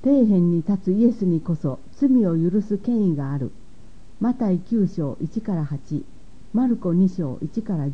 底辺に立つイエスにこそ罪を許す権威がある。マタイ9章1から8、マルコ2章1から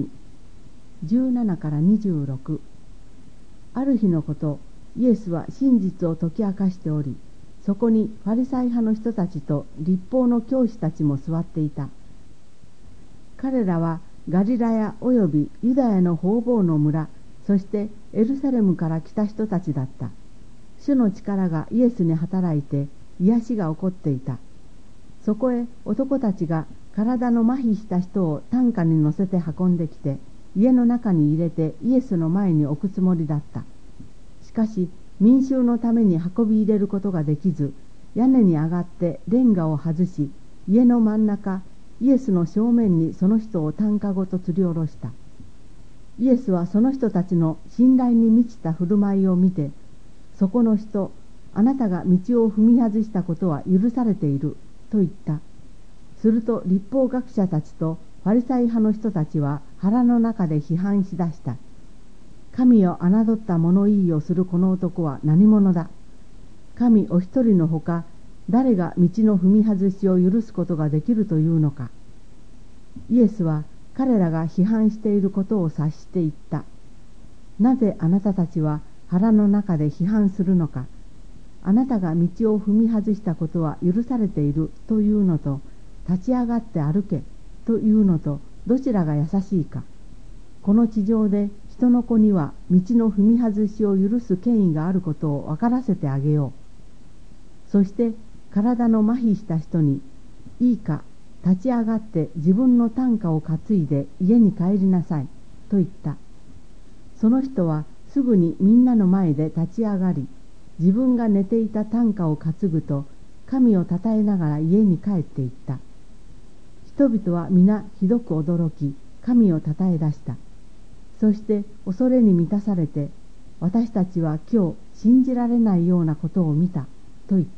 12、17から26。ある日のこと、イエスは真実を解き明かしており、そこにファリサイ派の人たちと律法の教師たちも座っていた。彼らはガリラヤおよびユダヤの方々の村、そしてエルサレムから来た人たちだった。主の力がイエスに働いて癒しが起こっていた。そこへ男たちが体の麻痺した人を担架に乗せて運んできて、家の中に入れてイエスの前に置くつもりだった。しかし民衆のために運び入れることができず、屋根に上がってレンガを外し、家の真ん中イエスの正面にその人を担架ごと吊り下ろした。イエスはその人たちの信頼に満ちた振る舞いを見て、そこの人、あなたが道を踏み外したことは許されていると言った。すると律法学者たちとファリサイ派の人たちは腹の中で批判しだした。神を侮った物言いをするこの男は何者だ。神お一人のほか誰が道の踏み外しを許すことができるというのか。イエスは彼らが批判していることを察して言った。なぜあなたたちは腹の中で批判するのか。あなたが道を踏み外したことは許されているというのと、立ち上がって歩けというのと、どちらが優しいか。この地上で人の子には道の踏み外しを許す権威があることを分からせてあげよう。そして体の麻痺した人に、いいか、立ち上がって自分の担架を担いで家に帰りなさいと言った。その人はすぐにみんなの前で立ち上がり、自分が寝ていた担架を担ぐと、神をたたえながら家に帰っていった。人々は皆ひどく驚き、神をたたえ出した。そして恐れに満たされて、私たちは今日信じられないようなことを見たと言った。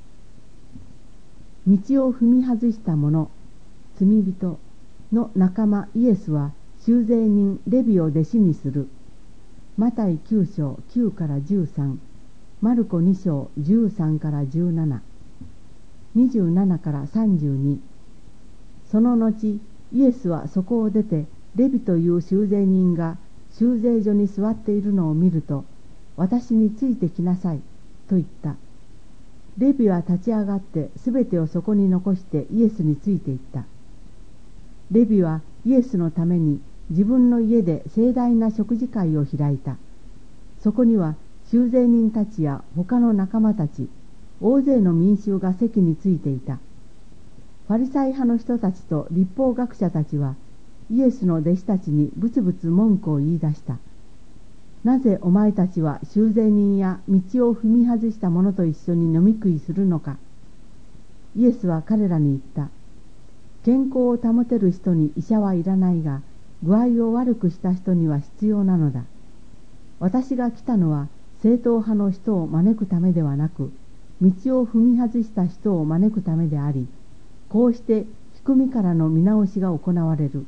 道を踏み外した者、罪人の仲間イエスは修税人レビを弟子にする。マタイ9章9から13、マルコ2章13から17、27から32。その後、イエスはそこを出て、レビという修税人が修税所に座っているのを見ると、私についてきなさいと言った。レビは立ち上がってすべてをそこに残してイエスについていった。レビはイエスのために自分の家で盛大な食事会を開いた。そこには修税人たちや他の仲間たち、大勢の民衆が席についていた。ファリサイ派の人たちと律法学者たちはイエスの弟子たちにブツブツ文句を言い出した。なぜお前たちは修税人や道を踏み外した者と一緒に飲み食いするのか。イエスは彼らに言った。健康を保てる人に医者はいらないが、具合を悪くした人には必要なのだ。私が来たのは正統派の人を招くためではなく、道を踏み外した人を招くためであり、こうして仕組みからの見直しが行われる。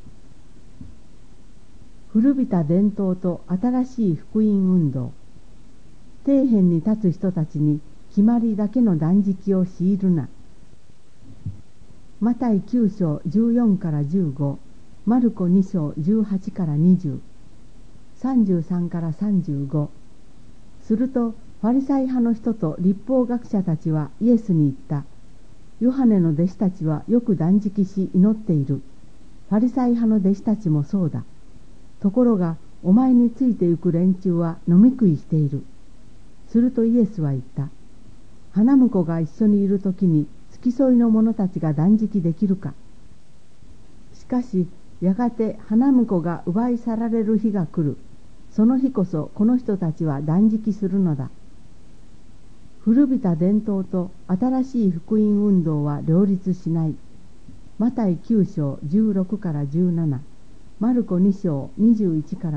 古びた伝統と新しい福音運動。底辺に立つ人たちに決まりだけの断食を強いるな。マタイ9章14から15、マルコ2章18から20、33から35。するとファリサイ派の人と律法学者たちはイエスに言った。ヨハネの弟子たちはよく断食し祈っている。ファリサイ派の弟子たちもそうだ。ところがお前についてゆく連中は飲み食いしている。するとイエスは言った。花婿が一緒にいるときに付き添いの者たちが断食できるか。しかしやがて花婿が奪い去られる日が来る。その日こそこの人たちは断食するのだ。古びた伝統と新しい福音運動は両立しない。マタイ9章16から17、マルコ2章21から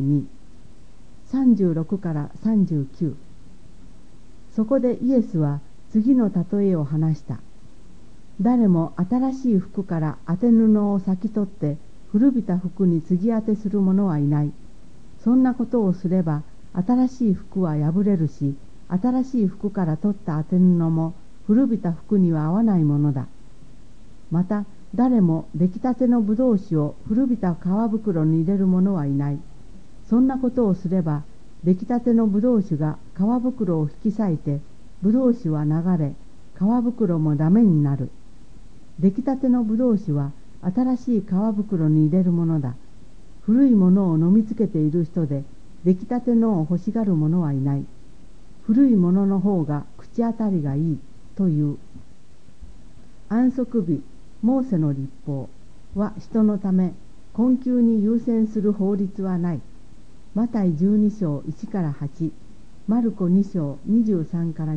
22、36から39。そこでイエスは次の例えを話した。誰も新しい服から当て布を裂き取って古びた服に継ぎ当てする者はいない。そんなことをすれば新しい服は破れるし、 新しい服から取った当て布も古びた服には合わないものだ。また誰も出来たてのぶどう酒を古びた皮袋に入れる者はいない。そんなことをすれば出来たてのぶどう酒が皮袋を引き裂いてぶどう酒は流れ、皮袋もダメになる。出来たてのぶどう酒は新しい皮袋に入れるものだ。古いものを飲みつけている人で出来たてのを欲しがる者はいない。古いものの方が口当たりがいいという。安息日、モーセの律法は人のため困窮に優先する法律はない。マタイ12章1から8、マルコ2章23から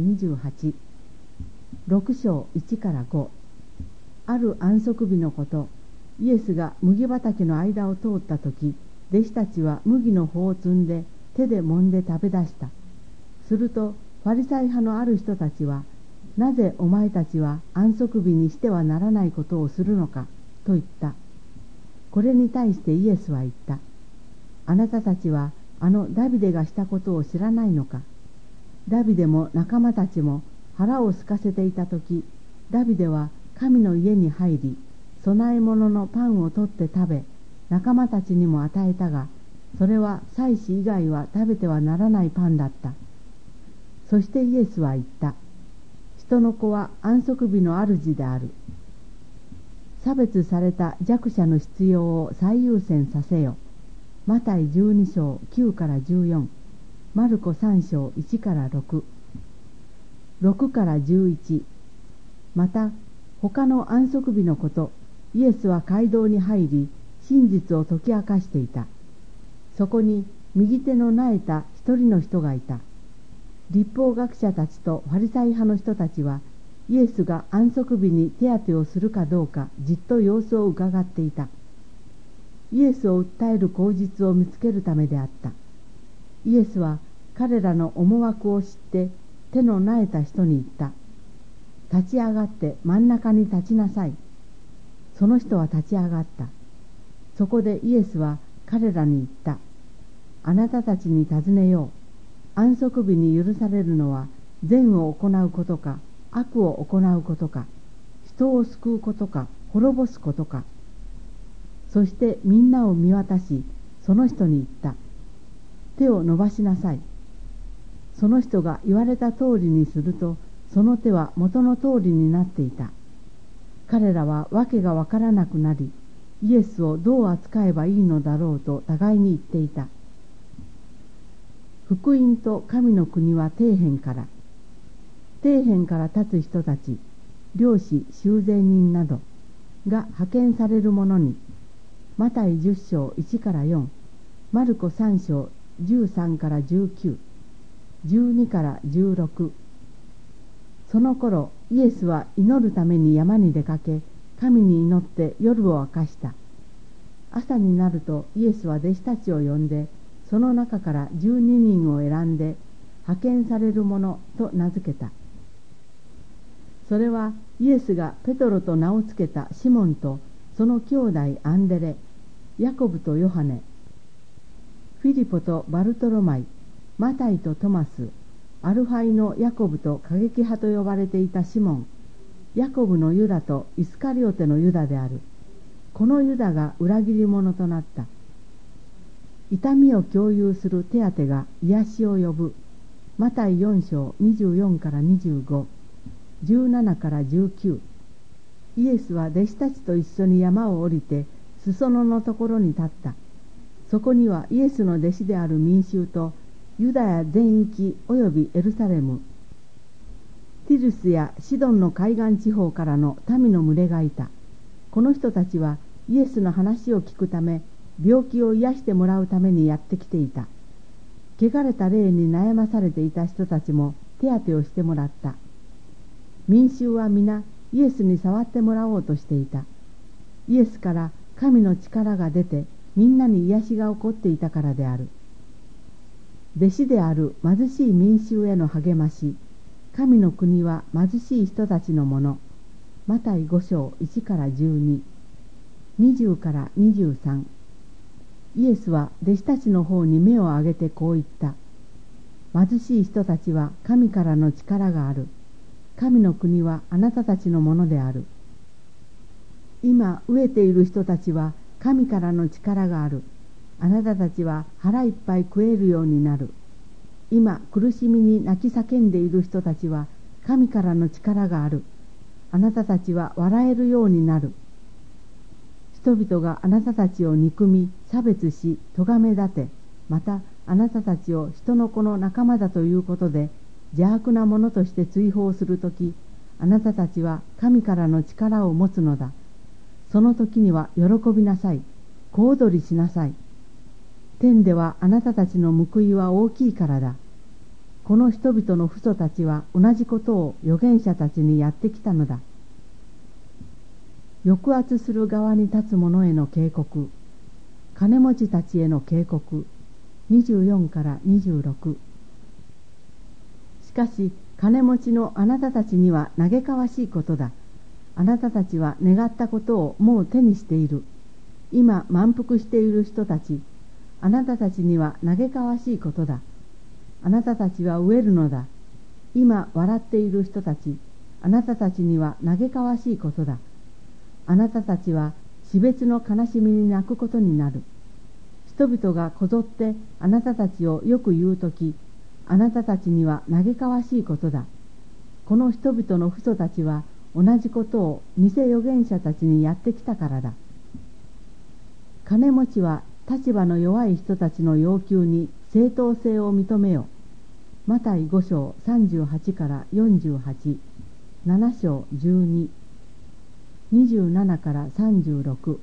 28、6章1から5。ある安息日のこと、イエスが麦畑の間を通ったとき、弟子たちは麦の穂を摘んで手で揉んで食べ出した。するとファリサイ派のある人たちは、なぜお前たちは安息日にしてはならないことをするのかと言った。これに対してイエスは言った。あなたたちはあのダビデがしたことを知らないのか。ダビデも仲間たちも腹を空かせていたとき、ダビデは神の家に入り、供え物のパンを取って食べ、仲間たちにも与えたが、それは祭司以外は食べてはならないパンだった。そしてイエスは言った。人の子は安息日の主である。差別された弱者の必要を最優先させよ。マタイ12章9から14、マルコ3章1から6、6から11。また他の安息日のこと、イエスは街道に入り真実を解き明かしていた。そこに右手のなえた一人の人がいた。律法学者たちとファリサイ派の人たちはイエスが安息日に手当てをするかどうかじっと様子をうかがっていた。イエスを訴える口実を見つけるためであった。イエスは彼らの思惑を知って手のなえた人に言った。立ち上がって真ん中に立ちなさい。その人は立ち上がった。そこでイエスは彼らに言った。あなたたちに尋ねよう。安息日に許されるのは善を行うことか悪を行うことか、人を救うことか滅ぼすことか。そしてみんなを見渡し、その人に言った。手を伸ばしなさい。その人が言われた通りにすると、その手は元の通りになっていた。彼らはわけがわからなくなり、イエスをどう扱えばいいのだろうと互いに言っていた。福音と神の国は底辺から。底辺から立つ人たち、漁師、修税人などが派遣される者に、マタイ10章1から4、マルコ3章13から19、12から16。その頃、イエスは祈るために山に出かけ、神に祈って夜を明かした。朝になるとイエスは弟子たちを呼んで、その中から12人を選んで、派遣される者と名付けた。それはイエスがペトロと名を付けたシモンとその兄弟アンデレ、ヤコブとヨハネ、フィリポとバルトロマイ、マタイとトマス、アルファイのヤコブと過激派と呼ばれていたシモン、ヤコブのユダとイスカリオテのユダである。このユダが裏切り者となった。痛みを共有する手当てが癒しを呼ぶ。マタイ4章24から25、17から19。イエスは弟子たちと一緒に山を降りて裾野のところに立った。そこにはイエスの弟子である民衆とユダヤ全域およびエルサレム、ティルスやシドンの海岸地方からの民の群れがいた。この人たちはイエスの話を聞くため、病気を癒してもらうためにやってきていた。汚れた霊に悩まされていた人たちも手当てをしてもらった。民衆は皆イエスに触ってもらおうとしていた。イエスから神の力が出て、みんなに癒しが起こっていたからである。弟子である貧しい民衆への励まし。神の国は貧しい人たちのもの。マタイ5章1から12、20から23。イエスは弟子たちの方に目を上げてこう言った。 貧しい人たちは神からの力がある。神の国はあなたたちのものである。今飢えている人たちは神からの力がある。あなたたちは腹いっぱい食えるようになる。今苦しみに泣き叫んでいる人たちは神からの力がある。あなたたちは笑えるようになる。人々があなたたちを憎み差別し咎め立て、またあなたたちを人の子の仲間だということで邪悪なものとして追放するとき、あなたたちは神からの力を持つのだ。その時には喜びなさい。小躍りしなさい。天ではあなたたちの報いは大きいからだ。この人々の父祖たちは同じことを預言者たちにやってきたのだ。抑圧する側に立つ者への警告。金持ちたちへの警告。24から26。しかし金持ちのあなたたちには嘆かわしいことだ。あなたたちは願ったことをもう手にしている。今満腹している人たち、あなたたちには嘆かわしいことだ。あなたたちは飢えるのだ。今笑っている人たち、あなたたちには嘆かわしいことだ。あなたたちは死別の悲しみに泣くことになる。人々がこぞってあなたたちをよく言うとき、あなたたちには嘆かわしいことだ。この人々の父祖たちは同じことを偽預言者たちにやってきたからだ。金持ちは立場の弱い人たちの要求に正当性を認めよ。マタイ5章38から48、7章12、27から36。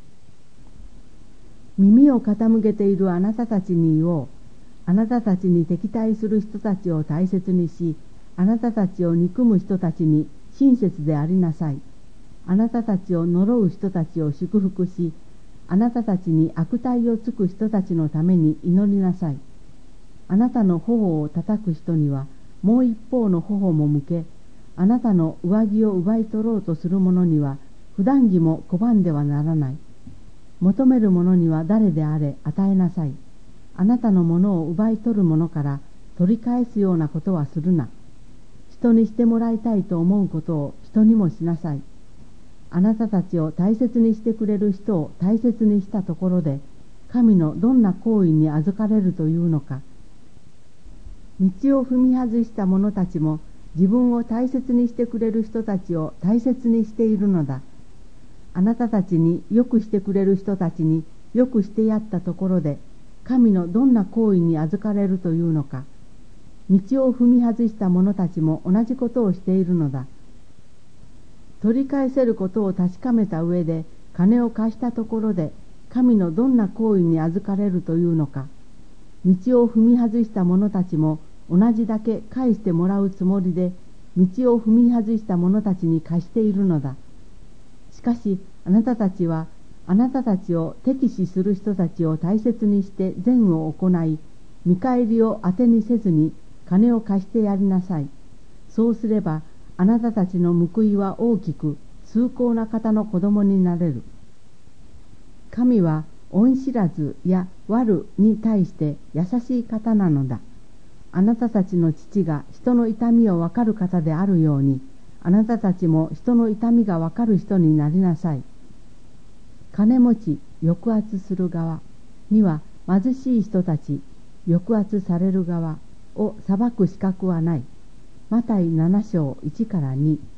耳を傾けているあなたたちに言おう。あなたたちに敵対する人たちを大切にし、あなたたちを憎む人たちに親切でありなさい。あなたたちを呪う人たちを祝福し、あなたたちに悪態をつく人たちのために祈りなさい。あなたの頬を叩く人にはもう一方の頬も向け、あなたの上着を奪い取ろうとする者には普段着も拒んではならない。求める者には誰であれ与えなさい。あなたのものを奪い取る者から取り返すようなことはするな。人にしてもらいたいと思うことを人にもしなさい。あなたたちを大切にしてくれる人を大切にしたところで、神のどんな行為に預かれるというのか。道を踏み外した者たちも自分を大切にしてくれる人たちを大切にしているのだ。あなたたちによくしてくれる人たちによくしてやったところで、神のどんな行為に預かれるというのか。道を踏み外した者たちも同じことをしているのだ。取り返せることを確かめた上で金を貸したところで、神のどんな行為に預かれるというのか。道を踏み外した者たちも同じだけ返してもらうつもりで、道を踏み外した者たちに貸しているのだ。しかしあなたたちは、あなたたちを敵視する人たちを大切にして善を行い、見返りを当てにせずに金を貸してやりなさい。そうすればあなたたちの報いは大きく、崇高な方の子供になれる。神は恩知らずや悪に対して優しい方なのだ。あなたたちの父が人の痛みを分かる方であるように、あなたたちも人の痛みが分かる人になりなさい。金持ち、抑圧する側には貧しい人たち、抑圧される側を裁く資格はない。マタイ7章1から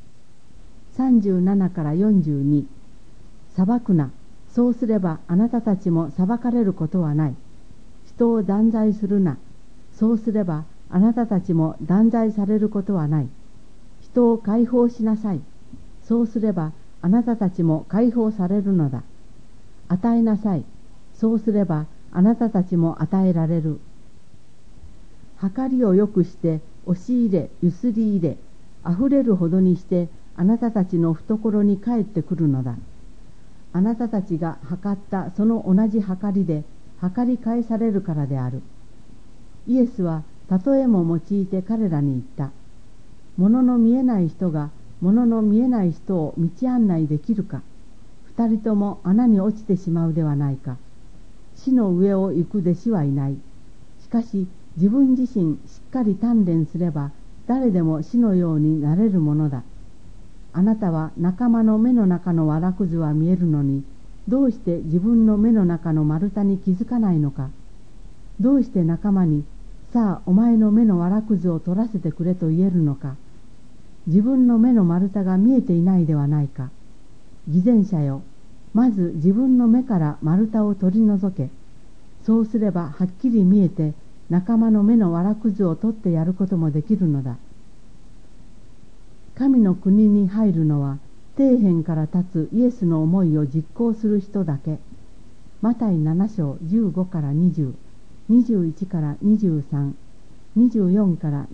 2、37から42。裁くな。そうすればあなたたちも裁かれることはない。人を断罪するな。そうすればあなたたちも断罪されることはない。人を解放しなさい。そうすればあなたたちも解放されるのだ。与えなさい。そうすればあなたたちも与えられる。計りをよくして押し入れ、ゆすり入れ、あふれるほどにしてあなたたちの懐に帰ってくるのだ。あなたたちが測ったその同じ計りで計り返されるからである。イエスは例えも用いて彼らに言った。物の見えない人が物の見えない人を道案内できるか。二人とも穴に落ちてしまうではないか。死の上を行く弟子はいない。しかし自分自身しっかり鍛錬すれば誰でも死のようになれるものだ。あなたは仲間の目の中のわらくずは見えるのに、どうして自分の目の中の丸太に気づかないのか。どうして仲間に、さあお前の目のわらくずを取らせてくれと言えるのか。自分の目の丸太が見えていないではないか。偽善者よ、まず自分の目から丸太を取り除け。そうすればはっきり見えて、仲間の目のわらくずを取ってやることもできるのだ。神の国に入るのは、底辺から立つイエスの思いを実行する人だけ。マタイ7章15から20、21から23、24から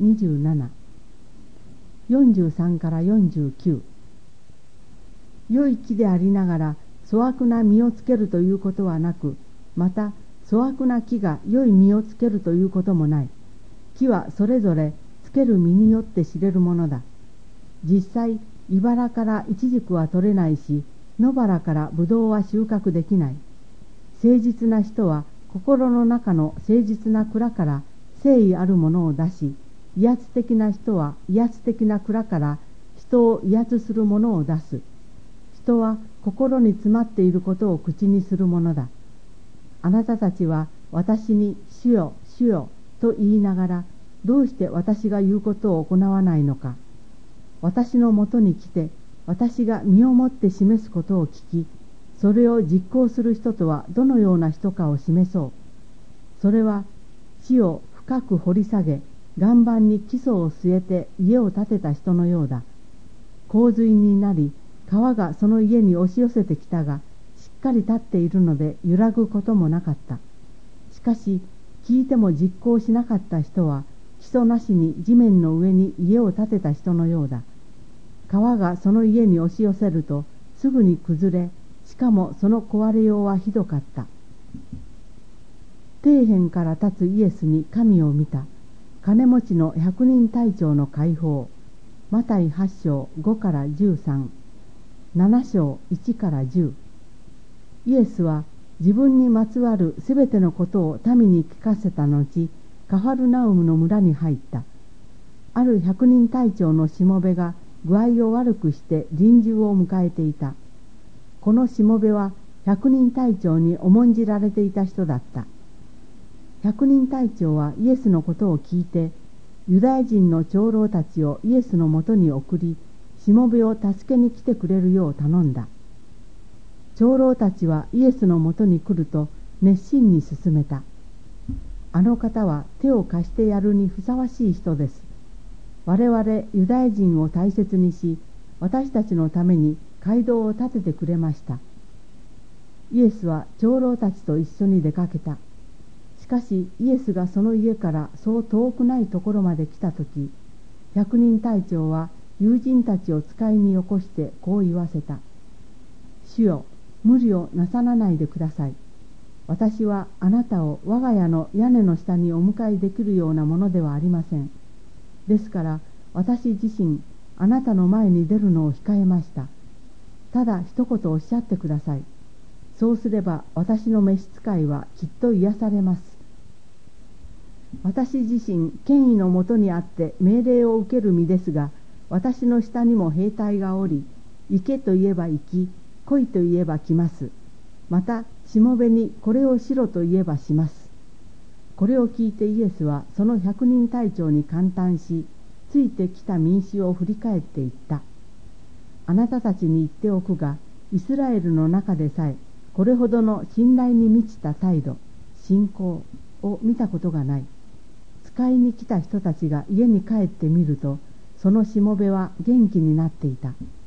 27、43から49。良い木でありながら粗悪な実をつけるということはなく、また粗悪な木が良い実をつけるということもない。木はそれぞれつける実によって知れるものだ。実際、茨からイチジクは取れないし、野原からブドウは収穫できない。誠実な人は心の中の誠実な蔵から誠意あるものを出し、威圧的な人は威圧的な蔵から人を威圧するものを出す。人は心に詰まっていることを口にするものだ。あなたたちは私に主よ、主よと言いながら、どうして私が言うことを行わないのか。私のもとに来て、私が身をもって示すことを聞き、それを実行する人とはどのような人かを示そう。それは地を深く掘り下げ、岩盤に基礎を据えて家を建てた人のようだ。洪水になり、川がその家に押し寄せてきたが、しっかり立っているので揺らぐこともなかった。しかし、聞いても実行しなかった人は、基礎なしに地面の上に家を建てた人のようだ。川がその家に押し寄せると、すぐに崩れ、しかもその壊れようはひどかった。底辺から立つイエスに神を見た。金持ちの百人隊長の解放。マタイ8章5から13、7章1から10。イエスは自分にまつわるすべてのことを民に聞かせた後、カファルナウムの村に入った。ある百人隊長のしもべが具合を悪くして臨終を迎えていた。このしもべは百人隊長に重んじられていた人だった。百人隊長はイエスのことを聞いて、ユダヤ人の長老たちをイエスのもとに送り、しもべを助けに来てくれるよう頼んだ。長老たちはイエスのもとに来ると熱心に勧めた。あの方は手を貸してやるにふさわしい人です。我々ユダヤ人を大切にし、私たちのために街道を建ててくれました。イエスは長老たちと一緒に出かけた。しかしイエスがその家からそう遠くないところまで来たとき、百人隊長は友人たちを使いによこしてこう言わせた。主よ、無理をなさらないでください。私はあなたを我が家の屋根の下にお迎えできるようなものではありません。ですから私自身あなたの前に出るのを控えました。ただ一言おっしゃってください。そうすれば私の召使いはきっと癒されます。私自身権威のもとにあって命令を受ける身ですが、私の下にも兵隊がおり、行けと言えば行き、来いと言えば来ます。またしもべにこれをしろと言えばします。これを聞いてイエスはその百人隊長に感嘆し、ついてきた民衆を振り返って言った。あなたたちに言っておくが、イスラエルの中でさえこれほどの信頼に満ちた態度、信仰を見たことがない。使いに来た人たちが家に帰ってみると、そのしもべは元気になっていた。